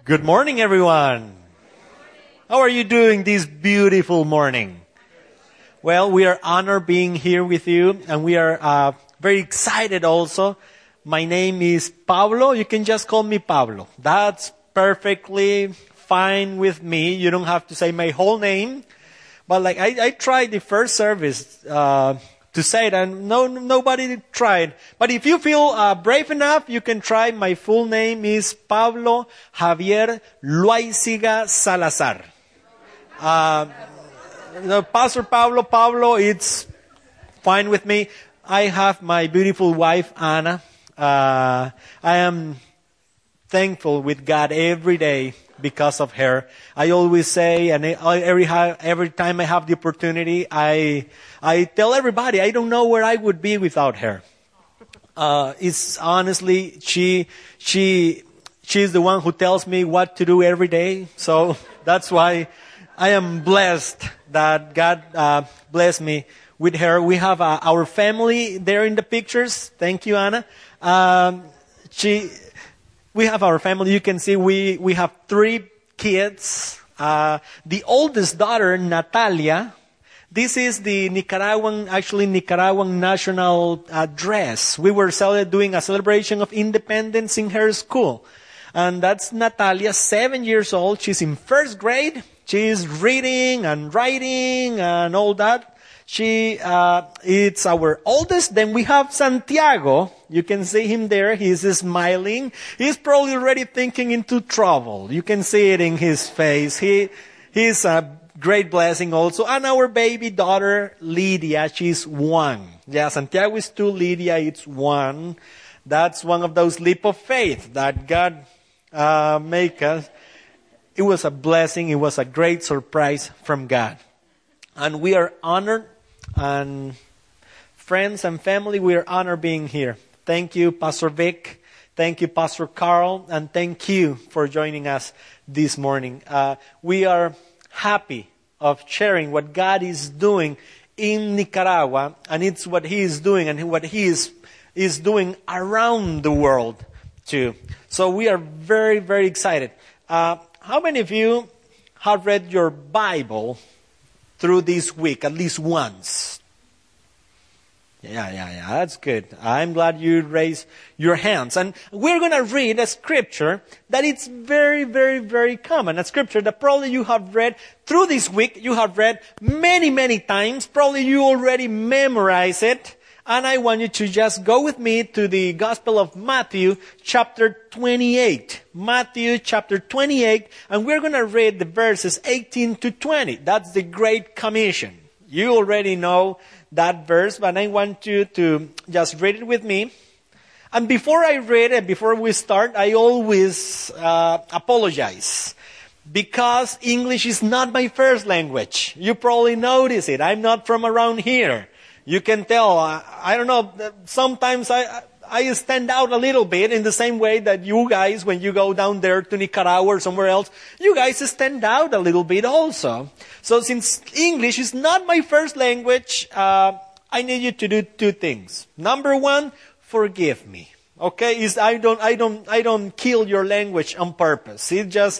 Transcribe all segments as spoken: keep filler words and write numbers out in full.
Good morning, everyone. How are you doing this beautiful morning? Well, we are honored being here with you, and we are uh, very excited also. My name is Pablo. You can just call me Pablo. That's perfectly fine with me. You don't have to say my whole name. But like I, I tried the first service uh, to say it, and no, nobody tried. But if you feel uh, brave enough, you can try. My full name is Pablo Javier Loaiziga Salazar. Uh, no, Pastor Pablo, Pablo, it's fine with me. I have my beautiful wife, Anna. Uh, I am thankful with God every day because of her. I always say, and every every time I have the opportunity, I I tell everybody I don't know where I would be without her. Uh, it's honestly she she she's the one who tells me what to do every day. So that's why I am blessed that God uh, blessed me with her. We have uh, our family there in the pictures. Thank you, Anna. Um, she. We have our family. You can see we, we have three kids. Uh, the oldest daughter, Natalia, this is the Nicaraguan, actually Nicaraguan national uh, dress. We were cel- doing a celebration of independence in her school. And that's Natalia, seven years old. She's in first grade. She's reading and writing and all that. She, uh, it's our oldest. Then we have Santiago. You can see him there. He's smiling. He's probably already thinking into trouble. You can see it in his face. He, he's a great blessing also. And our baby daughter, Lydia, she's one. Yeah, Santiago is two, Lydia is one. That's one of those leap of faith that God, uh, make us. It was a blessing. It was a great surprise from God. And we are honored. And friends and family, we are honored being here. Thank you, Pastor Vic. Thank you, Pastor Carl. And thank you for joining us this morning. Uh, we are happy of sharing what God is doing in Nicaragua. And it's what He is doing and what He is, is doing around the world too. So we are very, very excited. Uh, how many of you have read your Bible through this week, at least once? Yeah, yeah, yeah, that's good. I'm glad you raised your hands. And we're going to read a scripture that it's very, very, very common. A scripture that probably you have read through this week. You have read many, many times. Probably you already memorize it. And I want you to just go with me to the Gospel of Matthew, chapter twenty-eight. Matthew, chapter twenty-eight. And we're going to read the verses eighteen to twenty. That's the Great Commission. You already know that verse, but I want you to just read it with me. And before I read it, before we start, I always uh, apologize. Because English is not my first language. You probably notice it. I'm not from around here. You can tell, I, I don't know, sometimes I, I stand out a little bit in the same way that you guys, when you go down there to Nicaragua or somewhere else, you guys stand out a little bit also. So since English is not my first language, uh, I need you to do two things. Number one, forgive me. Okay? Is I don't, I don't, I don't kill your language on purpose. It just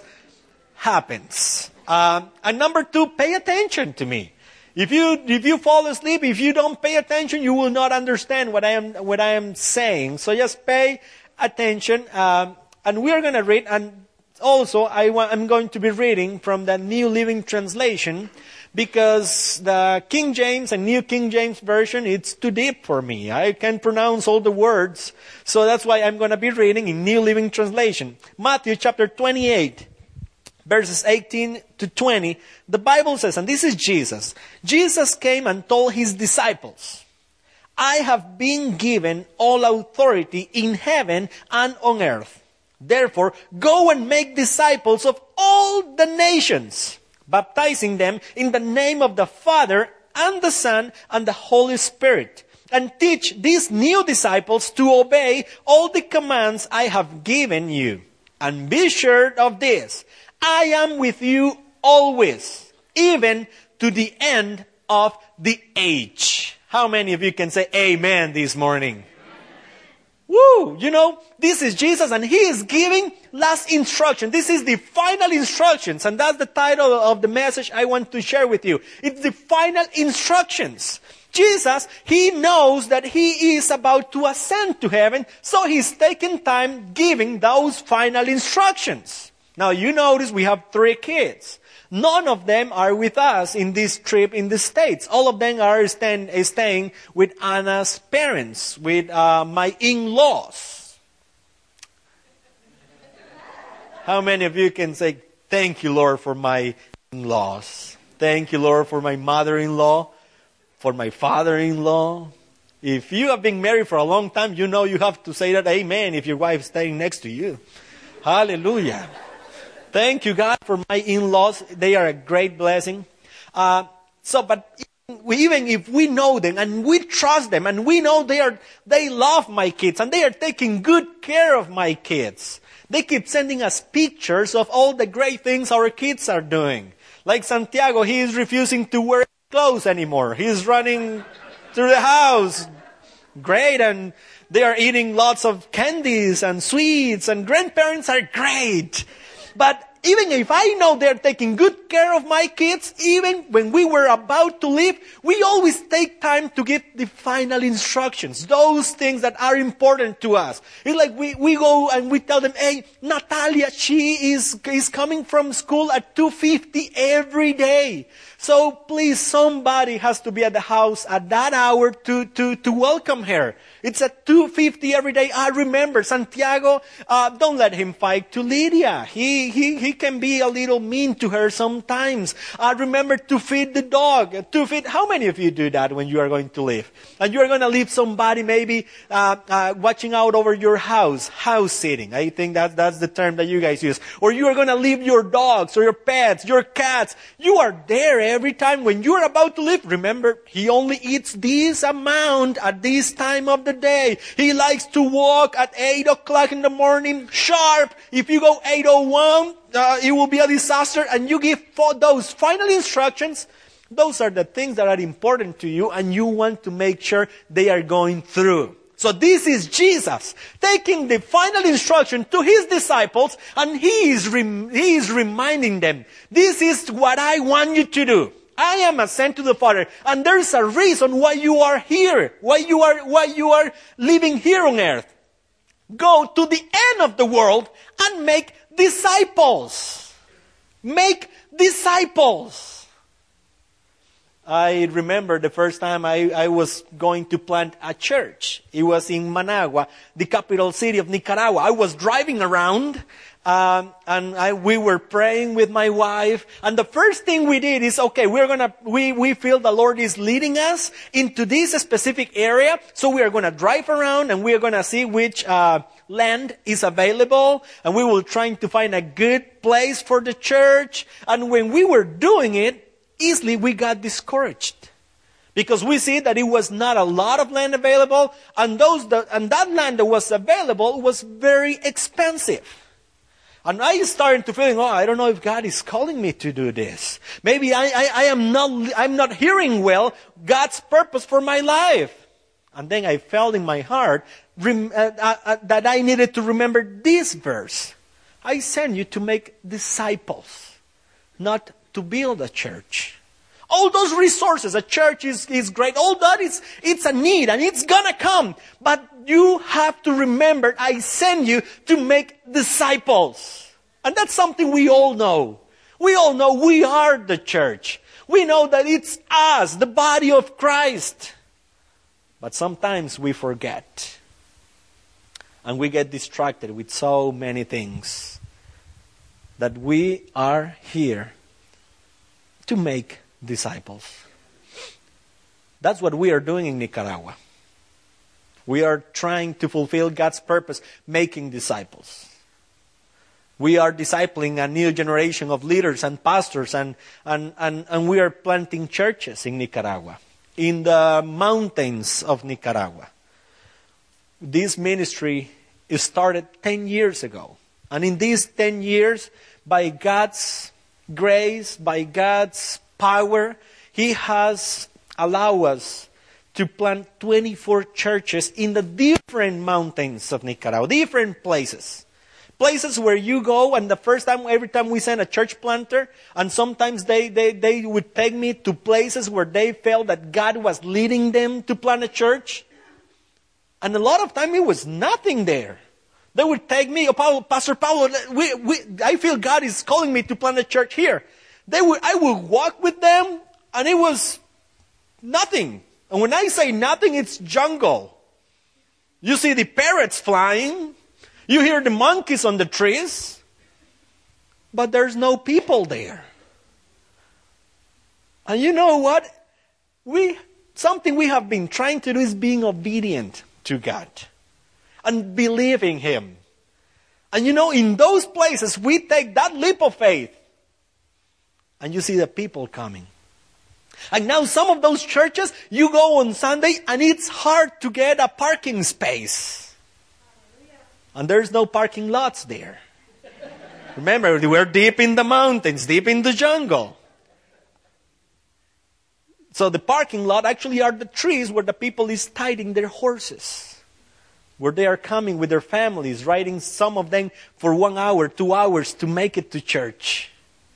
happens. Uh, and number two, pay attention to me. If you, if you fall asleep, if you don't pay attention, you will not understand what I am, what I am saying. So just pay attention. Um, and we are going to read, and also I want, I'm going to be reading from the New Living Translation, because the King James and New King James Version, it's too deep for me. I can't pronounce all the words. So that's why I'm going to be reading in New Living Translation. Matthew chapter twenty-eight. Verses eighteen to twenty, the Bible says, and this is Jesus. Jesus came and told His disciples, I have been given all authority in heaven and on earth. Therefore, go and make disciples of all the nations, baptizing them in the name of the Father and the Son and the Holy Spirit. And teach these new disciples to obey all the commands I have given you. And be sure of this, I am with you always, even to the end of the age. How many of you can say amen this morning? Woo! You know, this is Jesus and he is giving last instruction. This is the final instructions. And that's the title of the message I want to share with you. It's the final instructions. Jesus, he knows that he is about to ascend to heaven. So he's taking time giving those final instructions. Now you notice we have three kids. None of them are with us in this trip in the States. All of them are stand, staying with Anna's parents, with uh, my in-laws. How many of you can say, thank you, Lord, for my in-laws? Thank you, Lord, for my mother-in-law, for my father-in-law. If you have been married for a long time, you know you have to say that amen if your wife is staying next to you. Hallelujah. Thank you, God, for my in-laws. They are a great blessing. Uh, so, but we, even if we know them and we trust them and we know they are, they love my kids and they are taking good care of my kids. They keep sending us pictures of all the great things our kids are doing. Like Santiago, he is refusing to wear clothes anymore. He's running through the house. Great. And they are eating lots of candies and sweets and grandparents are great. But even if I know they're taking good care of my kids, even when we were about to leave, we always take time to give the final instructions. Those things that are important to us. It's like we, we go and we tell them, hey, Natalia, she is, is coming from school at two fifty every day. So please, somebody has to be at the house at that hour to, to, to welcome her. It's at two fifty every day. I remember, Santiago, uh, don't let him fight to Lydia. He, he, he can be a little mean to her sometimes. I remember to feed the dog. To feed, how many of you do that when you are going to leave? And you are going to leave somebody maybe uh, uh, watching out over your house. House sitting. I think that, that's the term that you guys use. Or you are going to leave your dogs or your pets, your cats. You are there every time when you are about to leave. Remember, he only eats this amount at this time of the day. He likes to walk at eight o'clock in the morning sharp. If you go eight oh one, uh, it will be a disaster. And you give for those final instructions. Those are the things that are important to you and you want to make sure they are going through. So this is Jesus taking the final instruction to his disciples and he is, rem- he is reminding them, this is what I want you to do. I am sent to the Father, and there is a reason why you are here, why you are, why you are living here on earth. Go to the end of the world and make disciples. Make disciples. I remember the first time I, I was going to plant a church. It was in Managua, the capital city of Nicaragua. I was driving around. Um, and I, we were praying with my wife, and the first thing we did is, okay, we're gonna, we, we feel the Lord is leading us into this specific area, so we are gonna drive around and we are gonna see which, uh, land is available, and we were trying to find a good place for the church, and when we were doing it, easily we got discouraged. Because we see that it was not a lot of land available, and those, that, and that land that was available was very expensive. And I started to feel, oh, I don't know if God is calling me to do this. Maybe I, I, I am not, I'm not hearing well God's purpose for my life. And then I felt in my heart rem, uh, uh, uh, that I needed to remember this verse. I send you to make disciples, not to build a church. All those resources, a church is, is great. All that is, it's a need and it's gonna come. But you have to remember, I send you to make disciples. And that's something we all know. We all know we are the church. We know that it's us, the body of Christ. But sometimes we forget. And we get distracted with so many things. That we are here to make disciples. That's what we are doing in Nicaragua. We are trying to fulfill God's purpose, making disciples. We are discipling a new generation of leaders and pastors, and, and, and, and we are planting churches in Nicaragua, in the mountains of Nicaragua. This ministry started ten years ago. And in these ten years, by God's grace, by God's power, He has allowed us to plant twenty-four churches in the different mountains of Nicaragua, different places. Places where you go, and the first time, every time we send a church planter, and sometimes they, they, they would take me to places where they felt that God was leading them to plant a church. And a lot of time it was nothing there. They would take me, oh, Paulo, Pastor Paulo, we, we, I feel God is calling me to plant a church here. They would, I would walk with them, and it was nothing. And when I say nothing, it's jungle. You see the parrots flying. You hear the monkeys on the trees. But there's no people there. And you know what? We, something we have been trying to do is being obedient to God. And believing Him. And you know, in those places, we take that leap of faith. And you see the people coming. And now some of those churches, you go on Sunday and it's hard to get a parking space. And there's no parking lots there. Remember, we're deep in the mountains, deep in the jungle. So the parking lot actually are the trees where the people is tidying their horses. Where they are coming with their families, riding some of them for one hour, two hours to make it to church.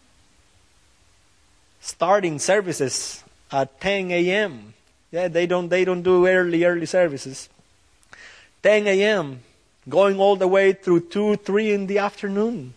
Starting services at ten a.m. Yeah, they don't they don't do early, early services. ten a.m. Going all the way through two, three in the afternoon.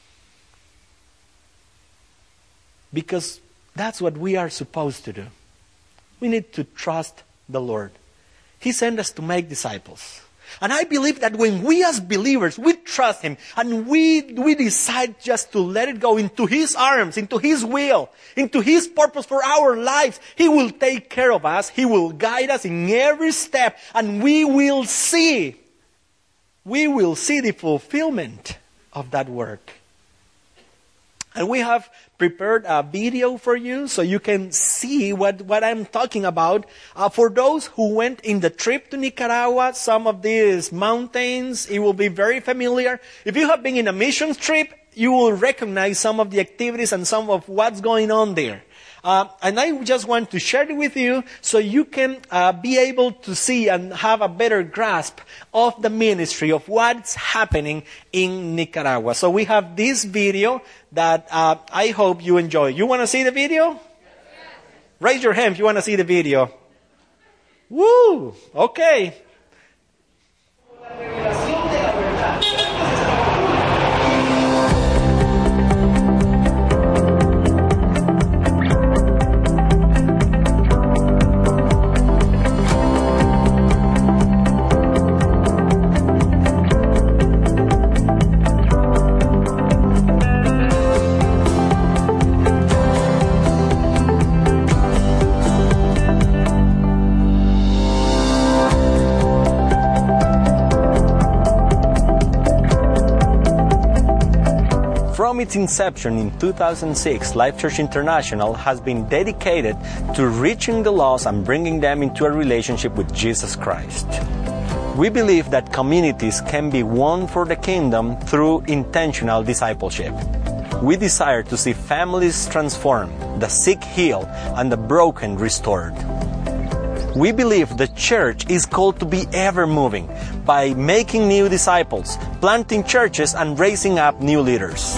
Because that's what we are supposed to do. We need to trust the Lord. He sent us to make disciples. And I believe that when we as believers, we trust Him and we, we decide just to let it go into His arms, into His will, into His purpose for our lives, He will take care of us. He will guide us in every step, and we will see, we will see the fulfillment of that work. And we have prepared a video for you so you can see what, what I'm talking about. Uh, for those who went in the trip to Nicaragua, some of these mountains, it will be very familiar. If you have been in a missions trip, you will recognize some of the activities and some of what's going on there. Uh, and I just want to share it with you so you can uh, be able to see and have a better grasp of the ministry, of what's happening in Nicaragua. So we have this video that uh, I hope you enjoy. You want to see the video? Yes. Raise your hand if you want to see the video. Woo! Okay. From its inception in two thousand six, Life Church International has been dedicated to reaching the lost and bringing them into a relationship with Jesus Christ. We believe that communities can be won for the kingdom through intentional discipleship. We desire to see families transformed, the sick healed, and the broken restored. We believe the church is called to be ever moving by making new disciples, planting churches, and raising up new leaders.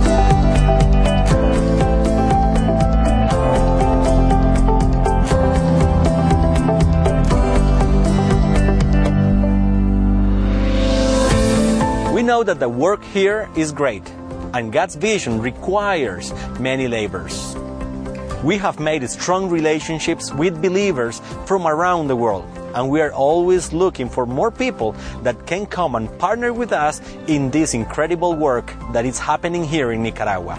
We know that the work here is great, and God's vision requires many labors. We have made strong relationships with believers from around the world, and we are always looking for more people that can come and partner with us in this incredible work that is happening here in Nicaragua.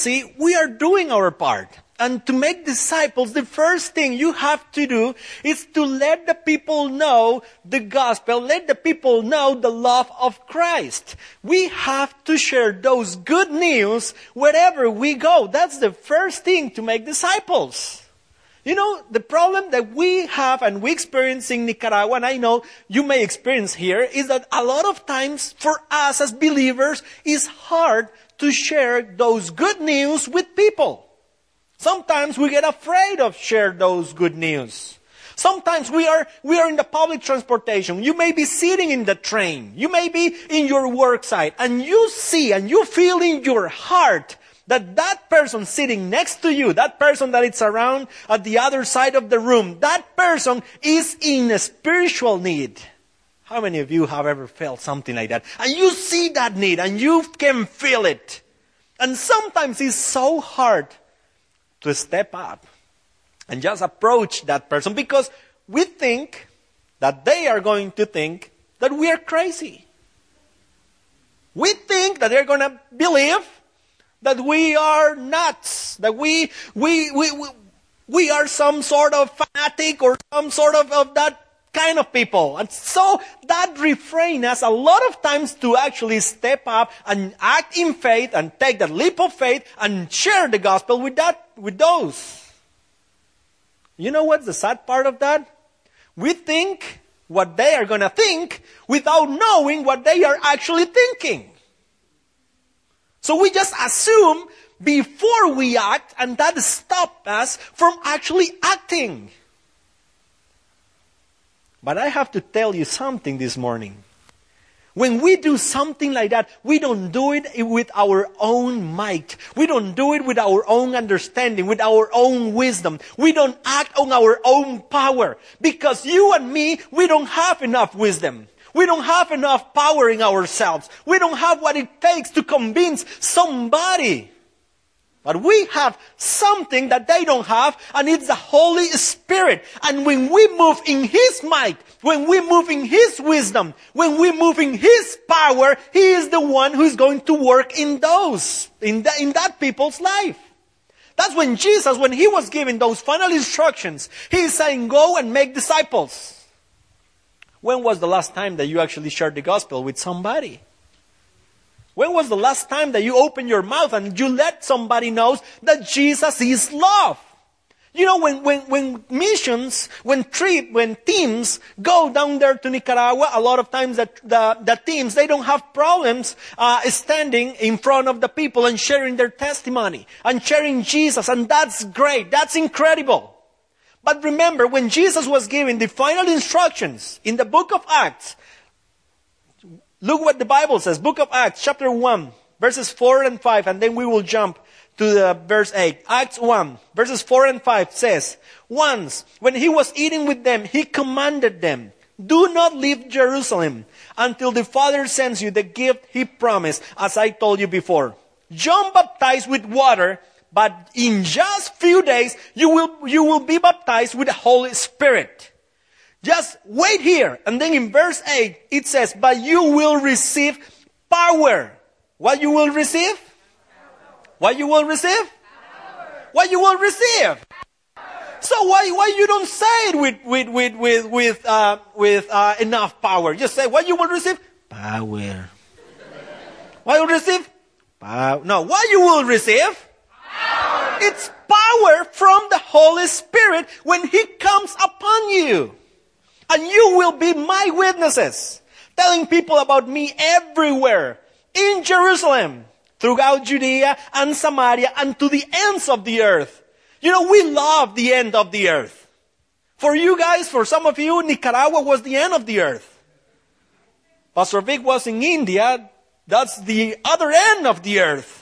see, we are doing our part. And to make disciples, the first thing you have to do is to let the people know the gospel, let the people know the love of Christ. We have to share those good news wherever we go. That's the first thing to make disciples. You know, the problem that we have and we experience in Nicaragua, and I know you may experience here, is that a lot of times for us as believers, it's hard to share those good news with people. Sometimes we get afraid of share those good news. Sometimes we are, we are in the public transportation. You may be sitting in the train. You may be in your work site. And you see and you feel in your heart that that person sitting next to you, that person that is around at the other side of the room, that person is in a spiritual need. How many of you have ever felt something like that? And you see that need and you can feel it. And sometimes it's so hard to step up and just approach that person because we think that they are going to think that we are crazy. We think that they're going to believe that we are nuts, that we we we we, we are some sort of fanatic or some sort of, of that kind of people. And so that refrains us a lot of times to actually step up and act in faith and take that leap of faith and share the gospel with that with those. You know what's the sad part of that? We think what they are going to think without knowing what they are actually thinking. So we just assume before we act, and that stops us from actually acting. But I have to tell you something this morning. When we do something like that, we don't do it with our own might. We don't do it with our own understanding, with our own wisdom. We don't act on our own power. Because you and me, we don't have enough wisdom. We don't have enough power in ourselves. We don't have what it takes to convince somebody. But we have something that they don't have, and it's the Holy Spirit. And when we move in His might, when we move in His wisdom, when we move in His power, He is the one who is going to work in those, in, the, in that people's life. That's when Jesus, when He was giving those final instructions, He is saying, go and make disciples. When was the last time that you actually shared the gospel with somebody? When was the last time that you opened your mouth and you let somebody know that Jesus is love? You know, when, when, when missions, when trip, when teams go down there to Nicaragua, a lot of times the, the, the teams, they don't have problems uh, standing in front of the people and sharing their testimony and sharing Jesus. And that's great. That's incredible. But remember, when Jesus was giving the final instructions in the book of Acts, look what the Bible says. Book of Acts, chapter one, verses four and five, and then we will jump to the verse eight. Acts one, verses four and five says, once, when He was eating with them, He commanded them, do not leave Jerusalem until the Father sends you the gift He promised, as I told you before. John baptized with water, but in just few days, you will, you will be baptized with the Holy Spirit. Just wait here. And then in verse eight, it says, but you will receive power. What you will receive? What you will receive? What you will receive? So why, why you don't say it with, with, with, with, with, uh, with, uh, enough power? Just say, what you will receive? Power. What you will receive? Power. No, what you will receive? Power. It's power from the Holy Spirit when He comes upon you. And you will be my witnesses, telling people about me everywhere, in Jerusalem, throughout Judea and Samaria, and to the ends of the earth. You know, we love the end of the earth. For you guys, for some of you, Nicaragua was the end of the earth. Pastor Vic was in India. That's the other end of the earth.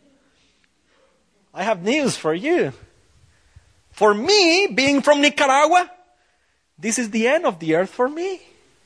I have news for you. For me, being from Nicaragua, this is the end of the earth for me.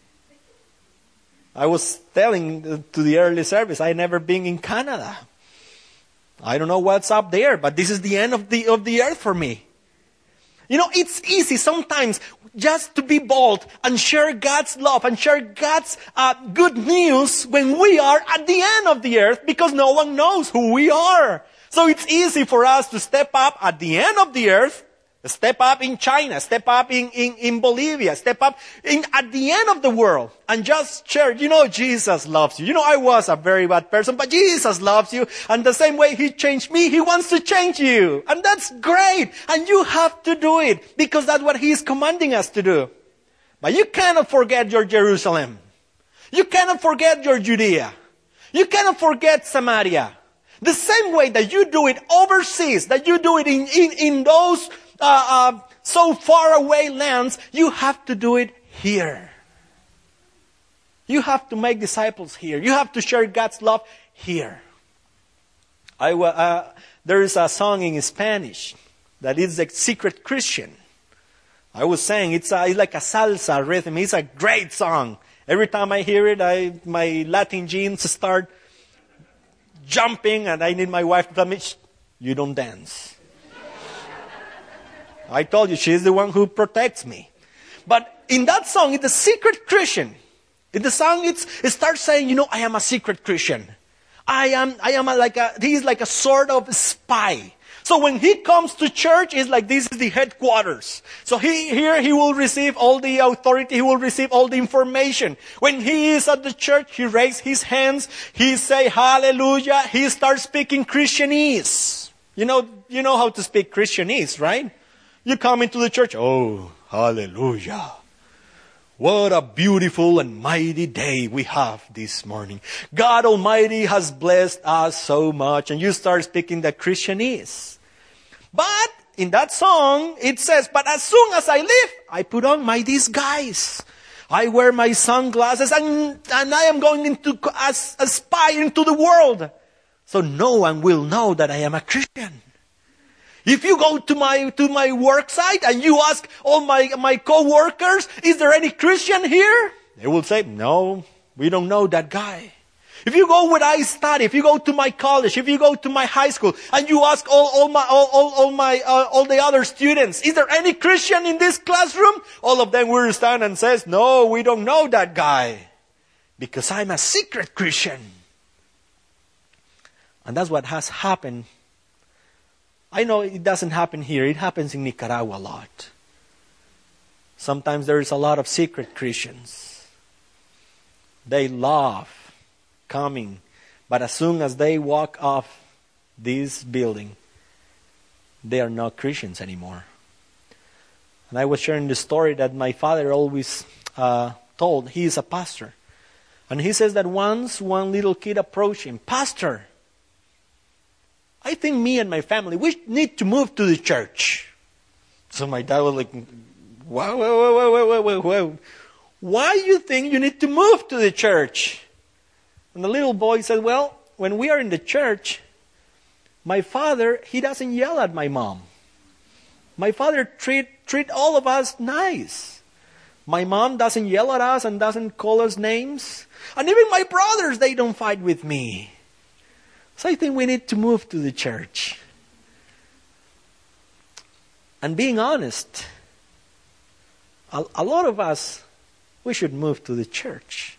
I was telling to the early service, I never been in Canada. I don't know what's up there, but this is the end of the of the earth for me. You know, it's easy sometimes just to be bold and share God's love and share God's uh, good news when we are at the end of the earth because no one knows who we are. So it's easy for us to step up at the end of the earth, step up in China, step up in, in, in Bolivia, step up in, at the end of the world and just share, you know, Jesus loves you. You know, I was a very bad person, but Jesus loves you. And the same way He changed me, He wants to change you. And that's great. And you have to do it because that's what He is commanding us to do. But you cannot forget your Jerusalem. You cannot forget your Judea. You cannot forget Samaria. The same way that you do it overseas, that you do it in, in, in those uh, uh, so far away lands, you have to do it here. You have to make disciples here. You have to share God's love here. I, uh, there is a song in Spanish that is a secret Christian. I was saying it's, a, it's like a salsa rhythm. It's a great song. Every time I hear it, I, my Latin genes start jumping, and I need my wife to tell me, you don't dance. I told you, she's the one who protects me. But in that song, it's a secret Christian. In the song, it's, it starts saying, you know, I am a secret Christian. I am, I am a, like a, he is like a sort of spy. So when he comes to church, it's like this is the headquarters. So he, here he will receive all the authority, he will receive all the information. When he is at the church, he raises his hands, he say hallelujah, he starts speaking Christianese. You know, you know how to speak Christianese, right? You come into the church, oh, hallelujah. What a beautiful and mighty day we have this morning. God Almighty has blessed us so much. And you start speaking the Christianese. But in that song, it says, but as soon as I leave, I put on my disguise. I wear my sunglasses and, and I am going into as a spy into the world. So no one will know that I am a Christian. If you go to my to my work site and you ask all my, my co-workers, is there any Christian here? They will say, no, we don't know that guy. If you go where I study, if you go to my college, if you go to my high school, and you ask all, all my all, all, all my uh, all the other students, is there any Christian in this classroom? All of them will stand and says, no, we don't know that guy. Because I'm a secret Christian. And that's what has happened. I know it doesn't happen here. It happens in Nicaragua a lot. Sometimes there is a lot of secret Christians. They love coming. But as soon as they walk off this building, they are not Christians anymore. And I was sharing the story that my father always uh, told. He is a pastor. And he says that once one little kid approached him, Pastor, I think me and my family, we need to move to the church. So my dad was like, whoa, whoa, whoa, whoa, whoa, whoa, whoa. Why do you think you need to move to the church? And the little boy said, well, when we are in the church, my father, he doesn't yell at my mom. My father treat, treat all of us nice. My mom doesn't yell at us and doesn't call us names. And even my brothers, they don't fight with me. So I think we need to move to the church. And being honest, a, a lot of us, we should move to the church.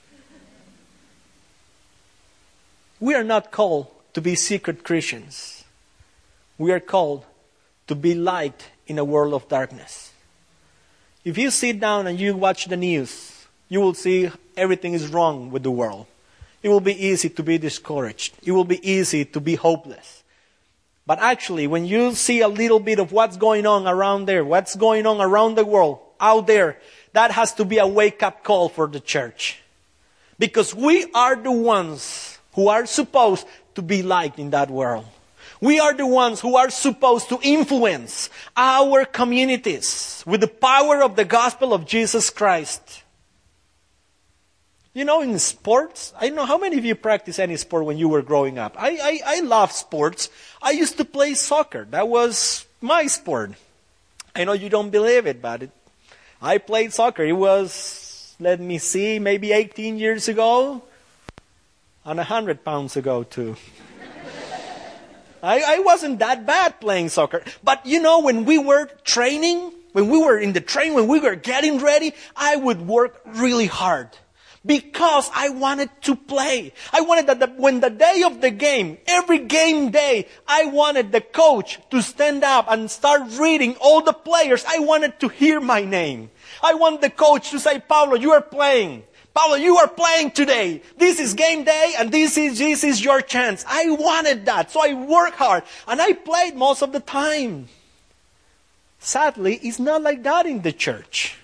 We are not called to be secret Christians. We are called to be light in a world of darkness. If you sit down and you watch the news, you will see everything is wrong with the world. It will be easy to be discouraged. It will be easy to be hopeless. But actually, when you see a little bit of what's going on around there, what's going on around the world, out there, that has to be a wake-up call for the church. Because we are the ones who are supposed to be light in that world. We are the ones who are supposed to influence our communities with the power of the gospel of Jesus Christ. You know, in sports, I don't know how many of you practiced any sport when you were growing up. I, I, I love sports. I used to play soccer. That was my sport. I know you don't believe it, but it, I played soccer. It was, let me see, maybe eighteen years ago. And one hundred pounds ago, too. I, I wasn't that bad playing soccer. But, you know, when we were training, when we were in the train, when we were getting ready, I would work really hard. Because I wanted to play. I wanted that the, when the day of the game, every game day, I wanted the coach to stand up and start reading all the players. I wanted to hear my name. I want the coach to say, Paulo, you are playing. Paulo, you are playing today. This is game day and this is, this is your chance. I wanted that. So I worked hard and I played most of the time. Sadly, it's not like that in the church.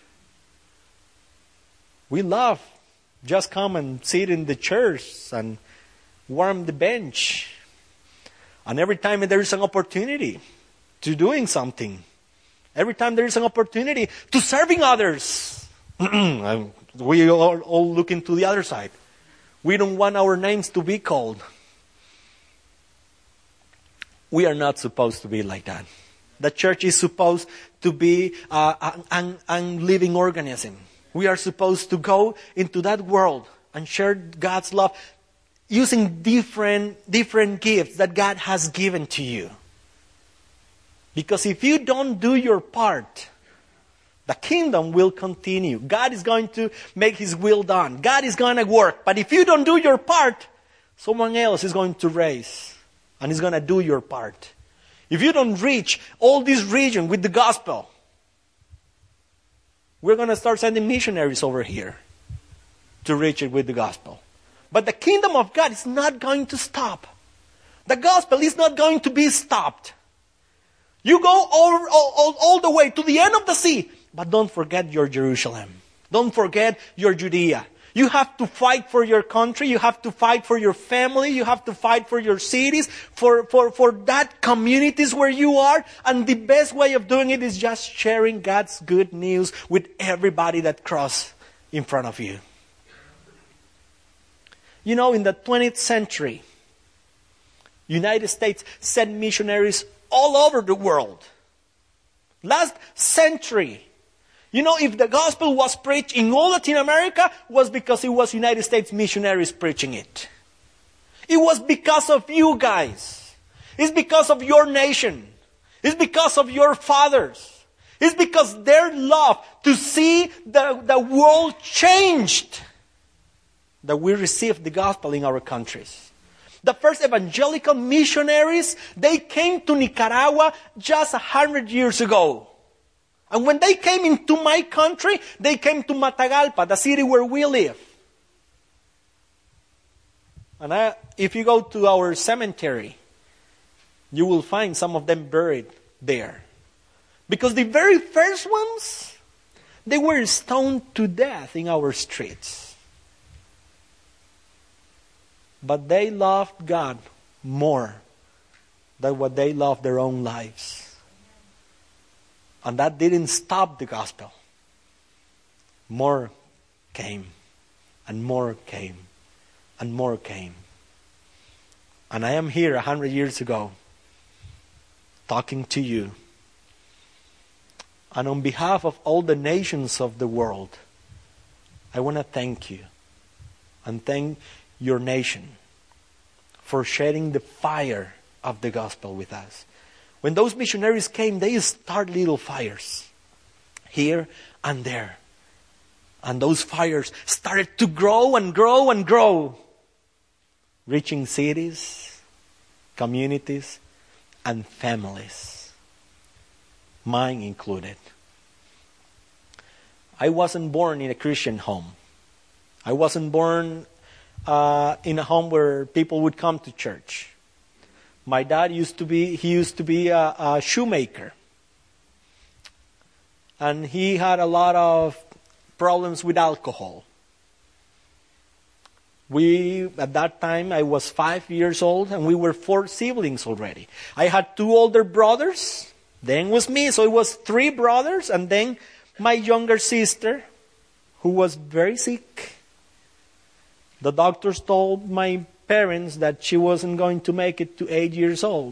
We love just come and sit in the chairs and warm the bench. And every time there is an opportunity to doing something, every time there is an opportunity to serving others, we all, all look into the other side. We don't want our names to be called. We are not supposed to be like that. The church is supposed to be uh, an, an living organism. We are supposed to go into that world and share God's love using different, different gifts that God has given to you. Because if you don't do your part, the kingdom will continue. God is going to make His will done. God is going to work. But if you don't do your part, someone else is going to raise and is going to do your part. If you don't reach all this region with the gospel, we're going to start sending missionaries over here to reach it with the gospel. But the kingdom of God is not going to stop. The gospel is not going to be stopped. You go all, all, all, all the way to the end of the sea, but don't forget your Jerusalem. Don't forget your Judea. You have to fight for your country. You have to fight for your family. You have to fight for your cities, for, for, for that communities where you are. And the best way of doing it is just sharing God's good news with everybody that crosses in front of you. You know, in the twentieth century, United States sent missionaries all over the world. Last century, you know, if the gospel was preached in all Latin America, it was because it was United States missionaries preaching it. It was because of you guys. It's because of your nation. It's because of your fathers. It's because their love to see the, the world changed that we received the gospel in our countries. The first evangelical missionaries, they came to Nicaragua just a hundred years ago. And when they came into my country, they came to Matagalpa, the city where we live. And I, if you go to our cemetery, you will find some of them buried there. Because the very first ones, they were stoned to death in our streets. But they loved God more than what they loved their own lives. And that didn't stop the gospel. More came, and more came, and more came. And I am here a hundred years ago, talking to you. And on behalf of all the nations of the world, I want to thank you. And thank your nation for sharing the fire of the gospel with us. When those missionaries came, they started little fires here and there. And those fires started to grow and grow and grow, reaching cities, communities, and families, mine included. I wasn't born in a Christian home. I wasn't born uh, in a home where people would come to church. My dad used to be, he used to be a, a shoemaker. And he had a lot of problems with alcohol. We, at that time, I was five years old and we were four siblings already. I had two older brothers, then was me, so it was three brothers, and then my younger sister, who was very sick. The doctors told my parents that she wasn't going to make it to eight years old.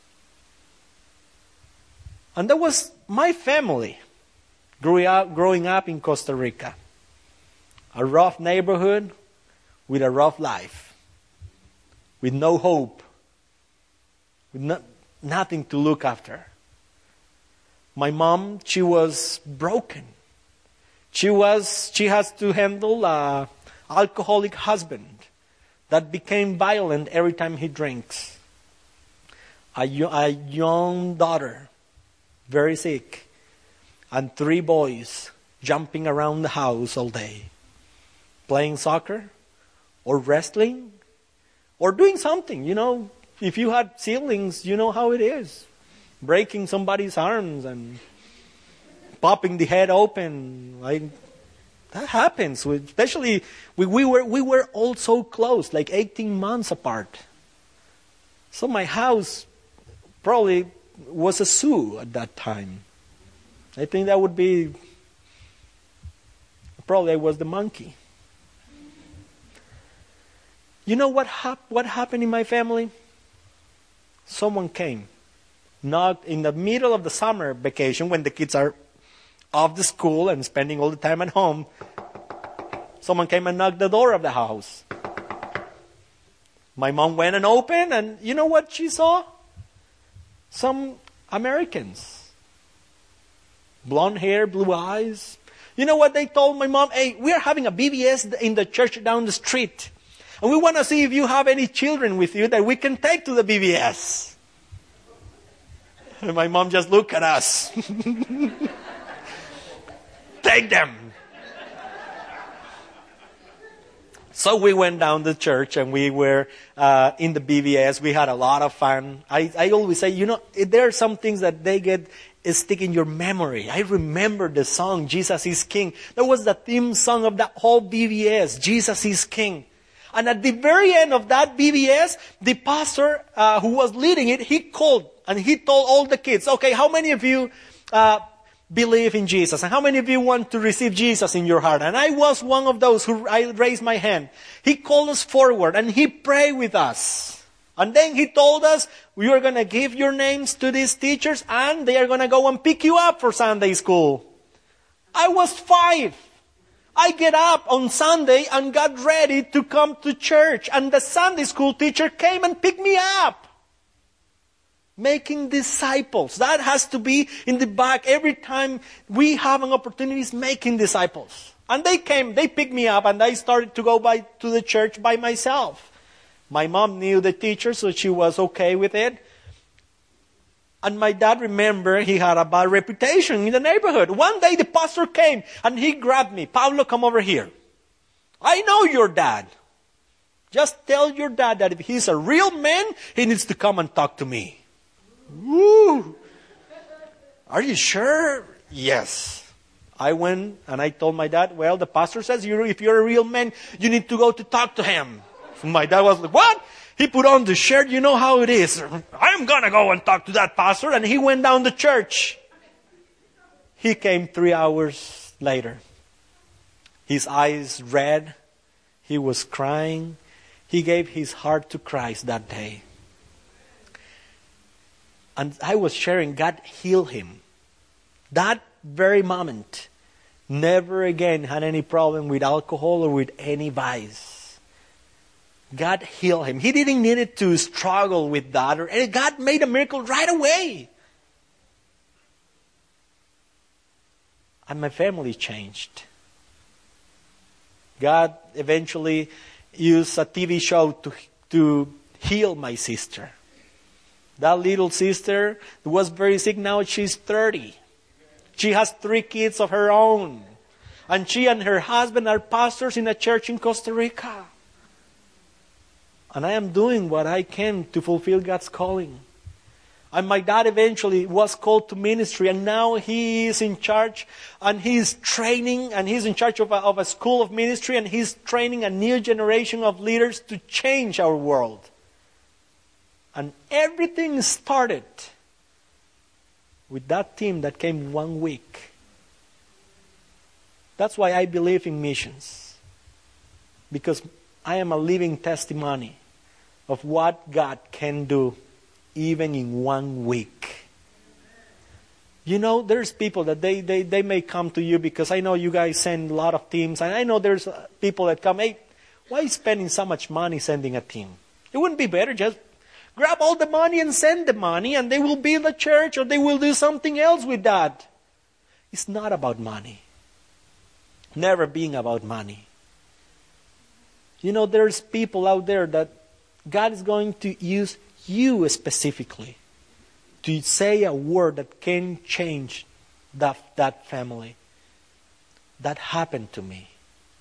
And that was my family growing up, growing up in Costa Rica. A rough neighborhood with a rough life. With no hope. With no, nothing to look after. My mom, she was broken. She was, she has to handle a, alcoholic husband that became violent every time he drinks. A, a young daughter, very sick, and three boys jumping around the house all day, playing soccer or wrestling or doing something. You know, if you had siblings, you know how it is. Breaking somebody's arms and popping the head open. Like, that happens. Especially, we, we, were, we were all so close, like eighteen months apart. So my house probably was a zoo at that time. I think that would be, probably I was the monkey. You know what, hap- what happened in my family? Someone came, knocked in the middle of the summer vacation when the kids are off the school and spending all the time at home. Someone came and knocked the door of the house. My mom went and opened, and you know what she saw? Some Americans. Blonde hair, blue eyes. You know what they told my mom? Hey, we are having a B B S in the church down the street. And we want to see if you have any children with you that we can take to the B B S. And my mom just looked at us. Take them. So we went down to church and we were uh, in the B B S. We had a lot of fun. I, I always say, you know, there are some things that they get stick in your memory. I remember the song, Jesus is King. That was the theme song of that whole B B S, Jesus is King. And at the very end of that B B S, the pastor uh, who was leading it, he called and he told all the kids, okay, how many of you uh, believe in Jesus? And how many of you want to receive Jesus in your heart? And I was one of those who I raised my hand. He called us forward and he prayed with us. And then he told us, we are going to give your names to these teachers and they are going to go and pick you up for Sunday school. I was five. I get up on Sunday and got ready to come to church. And the Sunday school teacher came and picked me up. Making disciples. That has to be in the back. Every time we have an opportunity, is making disciples. And they came, they picked me up and I started to go by to the church by myself. My mom knew the teacher, so she was okay with it. And my dad, remember, he had a bad reputation in the neighborhood. One day the pastor came and he grabbed me. Pablo, come over here. I know your dad. Just tell your dad that if he's a real man, he needs to come and talk to me. Woo! Are you sure? Yes. I went and I told my dad, well, the pastor says you if you're a real man, you need to go to talk to him. My dad was like, what? He put on the shirt, you know how it is. I'm going to go and talk to that pastor. And he went down to church. He came three hours later. His eyes red. He was crying. He gave his heart to Christ that day. And I was sharing, God healed him. That very moment, never again had any problem with alcohol or with any vice. God healed him. He didn't need it to struggle with that. Or, and God made a miracle right away. And my family changed. God eventually used a T V show to, to heal my sister. That little sister who was very sick, now she's thirty. She has three kids of her own. And she and her husband are pastors in a church in Costa Rica. And I am doing what I can to fulfill God's calling. And my dad eventually was called to ministry, and now he is in charge, and he's training, and he's in charge of a, of a school of ministry, and he's training a new generation of leaders to change our world. And everything started with that team that came one week. That's why I believe in missions. Because I am a living testimony of what God can do even in one week. You know, there's people that they, they, they may come to you because I know you guys send a lot of teams. And I know there's people that come, hey, why are you spending so much money sending a team? It wouldn't be better just grab all the money and send the money and they will build a church or they will do something else with that. It's not about money. Never being about money. You know, there's people out there that God is going to use you specifically to say a word that can change that, that family. That happened to me.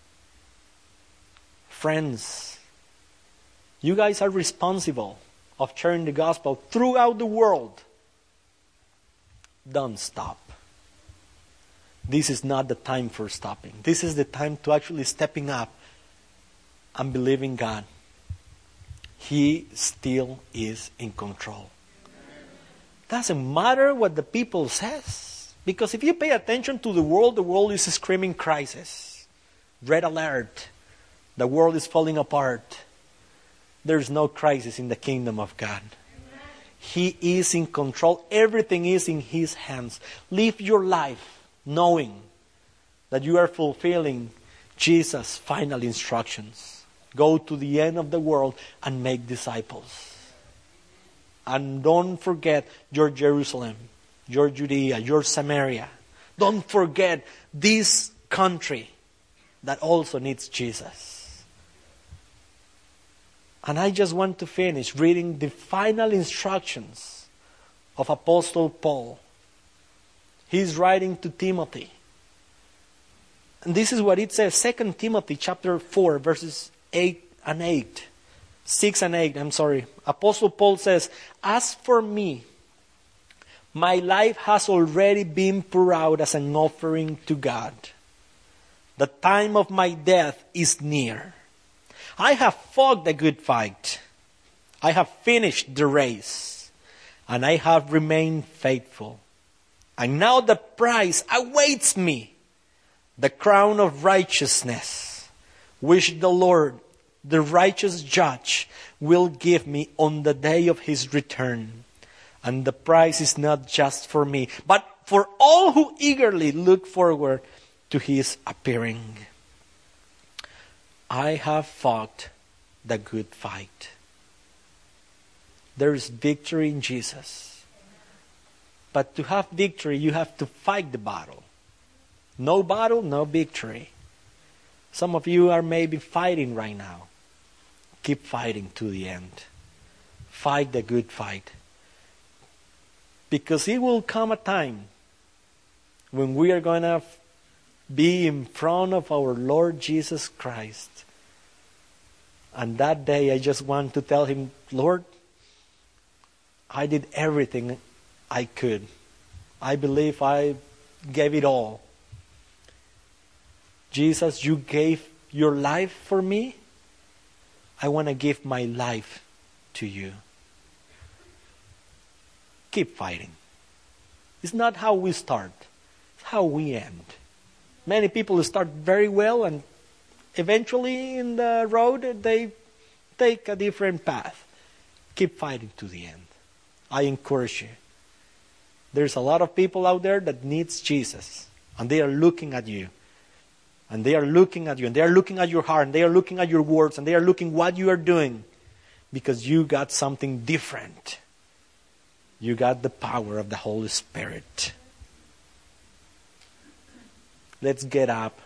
Friends, you guys are responsible of sharing the gospel throughout the world. Don't stop. This is not the time for stopping. This is the time to actually stepping up and believing God. He still is in control. Doesn't matter what the people says. Because if you pay attention to the world, the world is screaming crisis. Red alert. The world is falling apart. There's no crisis in the kingdom of God. He is in control. Everything is in His hands. Live your life knowing that you are fulfilling Jesus' final instructions. Go to the end of the world and make disciples. And don't forget your Jerusalem, your Judea, your Samaria. Don't forget this country that also needs Jesus. And I just want to finish reading the final instructions of Apostle Paul. He's writing to Timothy. And this is what it says, Second Timothy chapter four, verses eight and eight. six and eight, I'm sorry. Apostle Paul says, "As for me, my life has already been poured out as an offering to God. The time of my death is near. I have fought the good fight. I have finished the race. And I have remained faithful. And now the prize awaits me, the crown of righteousness, which the Lord, the righteous judge, will give me on the day of His return. And the prize is not just for me, but for all who eagerly look forward to His appearing. I have fought the good fight." There is victory in Jesus. But to have victory, you have to fight the battle. No battle, no victory. Some of you are maybe fighting right now. Keep fighting to the end. Fight the good fight. Because it will come a time when we are going to be in front of our Lord Jesus Christ. And that day I just want to tell Him, "Lord, I did everything I could. I believe I gave it all. Jesus, you gave your life for me. I want to give my life to you." Keep fighting. It's not how we start. It's how we end. Many people start very well and eventually in the road they take a different path. Keep fighting to the end. I encourage you. There's a lot of people out there that needs Jesus. And they are looking at you. And they are looking at you. And they are looking at your heart. And they are looking at your words. And they are looking what you are doing. Because you got something different. You got the power of the Holy Spirit. Let's get up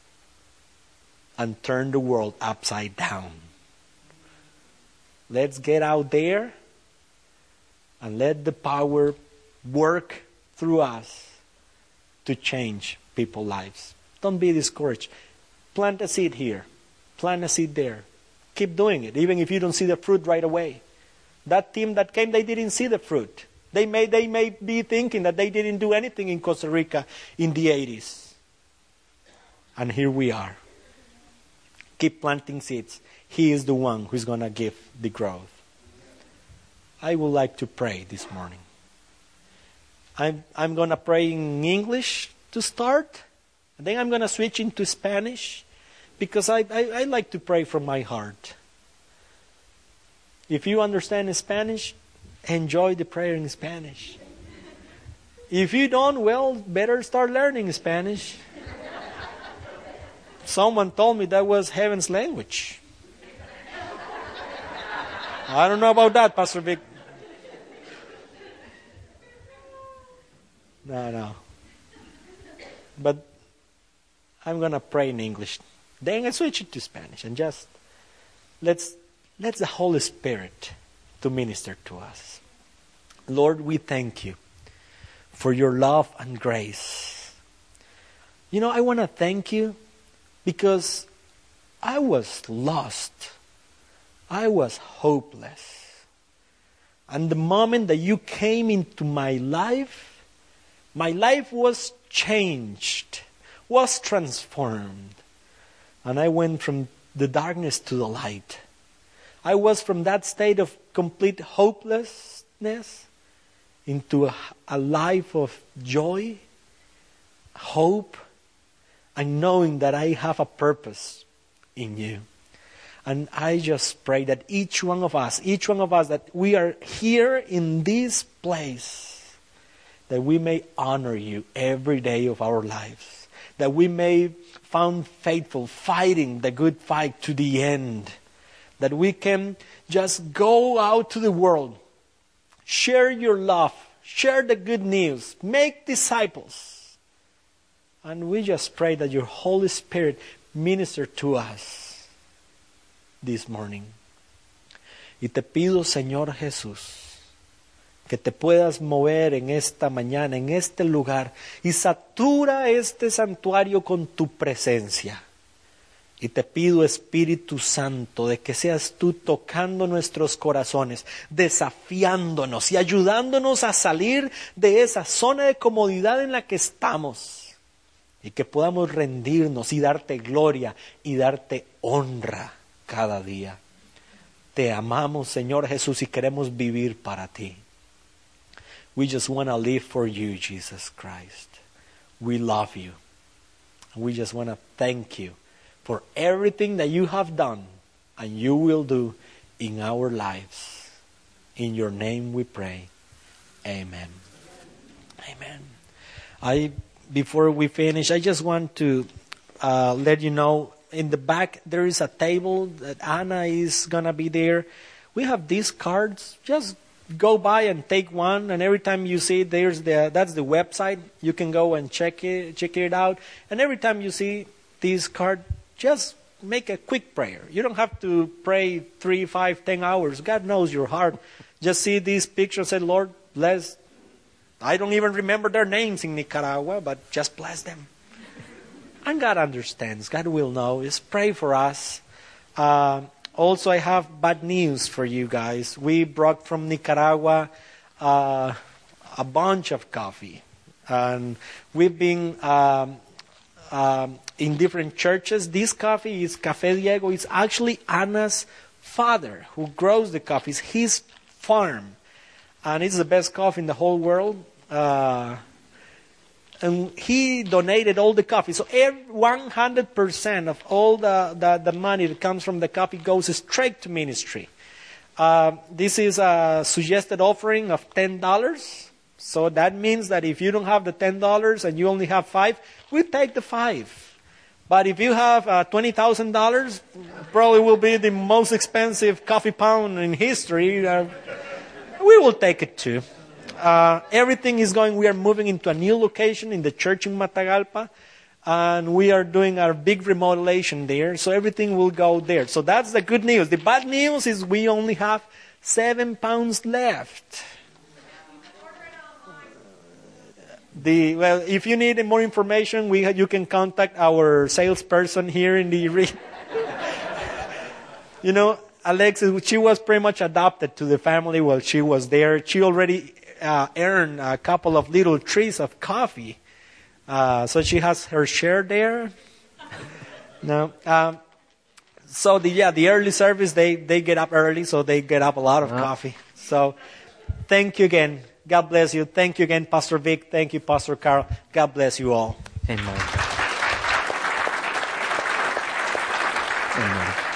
and turn the world upside down. Let's get out there and let the power work through us to change people's lives. Don't be discouraged. Plant a seed here. Plant a seed there. Keep doing it, even if you don't see the fruit right away. That team that came, they didn't see the fruit. They may, they may be thinking that they didn't do anything in Costa Rica in the eighties. And here we are. Keep planting seeds. He is the one who's going to give the growth. I would like to pray this morning. I'm, I'm going to pray in English to start. And then I'm going to switch into Spanish. Because I, I, I like to pray from my heart. If you understand Spanish, enjoy the prayer in Spanish. If you don't, well, better start learning Spanish. Someone told me that was heaven's language. I don't know about that, Pastor Vic. No, no. But I'm going to pray in English. Then I switch it to Spanish and just let's let the Holy Spirit to minister to us. Lord, we thank you for your love and grace. You know, I want to thank you because I was lost. I was hopeless. And the moment that you came into my life, my life was changed, was transformed. And I went from the darkness to the light. I was from that state of complete hopelessness into a, a life of joy, hope, and knowing that I have a purpose in you. And I just pray that each one of us, each one of us, that we are here in this place, that we may honor you every day of our lives. That we may found faithful, fighting the good fight to the end. That we can just go out to the world, share your love, share the good news, make disciples. And we just pray that your Holy Spirit minister to us this morning. Y te pido, Señor Jesús, que te puedas mover en esta mañana, en este lugar, y satura este santuario con tu presencia. Y te pido, Espíritu Santo, de que seas tú tocando nuestros corazones, desafiándonos y ayudándonos a salir de esa zona de comodidad en la que estamos. Y que podamos rendirnos y darte gloria y darte honra cada día. Te amamos, Señor Jesús, y queremos vivir para ti. We just want to live for you, Jesus Christ. We love you. We just want to thank you for everything that you have done and you will do in our lives. In your name we pray. Amen. Amen. I, before we finish, I just want to uh, let you know, in the back there is a table that Anna is going to be there. We have these cards. Just go by and take one, and every time you see it, there's the that's the website. You can go and check it, check it out. And every time you see this card, just make a quick prayer. You don't have to pray three, five, ten hours. God knows your heart. Just see these pictures and say, Lord, bless. I don't even remember their names in Nicaragua, but just bless them. And God understands. God will know. Just pray for us. Uh, also, I have bad news for you guys. We brought from Nicaragua uh, a bunch of coffee. And we've been um, um, in different churches. This coffee is Café Diego. It's actually Anna's father who grows the coffee. It's his farm. And it's the best coffee in the whole world. Uh, and he donated all the coffee. So every, one hundred percent of all the, the, the money that comes from the coffee goes straight to ministry. Uh, this is a suggested offering of ten dollars. So that means that if you don't have the ten dollars and you only have five, we take the five. But if you have uh, twenty thousand dollars, probably will be the most expensive coffee pound in history. Uh, we will take it too. Uh, everything is going, we are moving into a new location in the church in Matagalpa. And we are doing our big remodelation there. So everything will go there. So that's the good news. The bad news is we only have seven pounds left. The, well, if you need more information, we you can contact our salesperson here in the region. You know, Alexis, she was pretty much adopted to the family while she was there. She already uh, earned a couple of little trees of coffee. Uh, so she has her share there. No. Um, so the yeah, the early service, they, they get up early, so they get up a lot of uh-huh. coffee. So thank you again. God bless you. Thank you again, Pastor Vic. Thank you, Pastor Carl. God bless you all. Amen. Amen.